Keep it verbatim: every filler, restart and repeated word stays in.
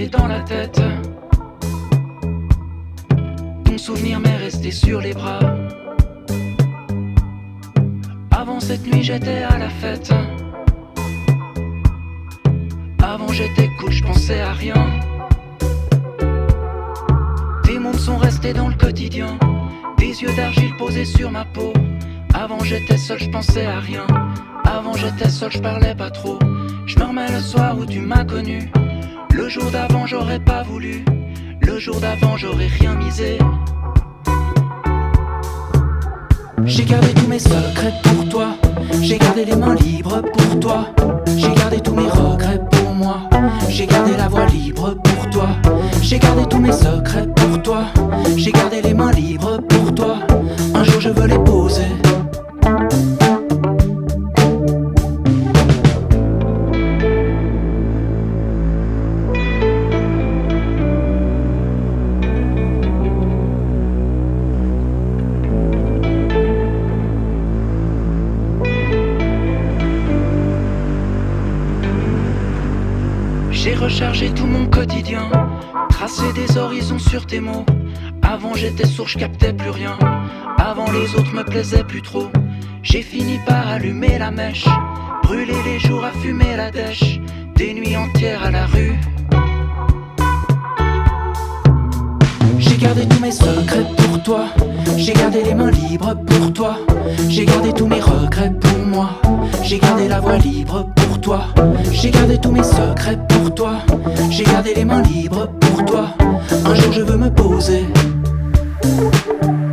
resté dans la tête. Ton souvenir m'est resté sur les bras. Avant cette nuit j'étais à la fête. Avant j'étais cool, je pensais à rien. Tes mondes sont restés dans le quotidien. Des yeux d'argile posés sur ma peau. Avant j'étais seul, je pensais à rien. Avant j'étais seul, je parlais pas trop. Je me remets le soir où tu m'as connu. Le jour d'avant j'aurais pas voulu. Le jour d'avant j'aurais rien misé. J'ai gardé tous mes secrets pour toi. J'ai gardé les mains libres pour toi. J'ai gardé tous mes regrets pour moi. J'ai gardé la voix libre pour toi. J'ai gardé tous mes secrets pour toi. J'ai gardé les mains libres pour toi. Un jour je veux les poser. J'ai rechargé tout mon quotidien, tracé des horizons sur tes mots. Avant j'étais sourd, je captais plus rien. Avant les autres me plaisaient plus trop. J'ai fini par allumer la mèche, brûler les jours à fumer la dèche. Des nuits entières à la rue. J'ai gardé tous mes secrets pour toi. J'ai gardé les mains libres pour toi. J'ai gardé tous mes regrets pour moi. J'ai gardé la voix libre pour toi. J'ai gardé tous mes secrets pour toi. J'ai gardé les mains libres pour toi. Un jour je veux me poser.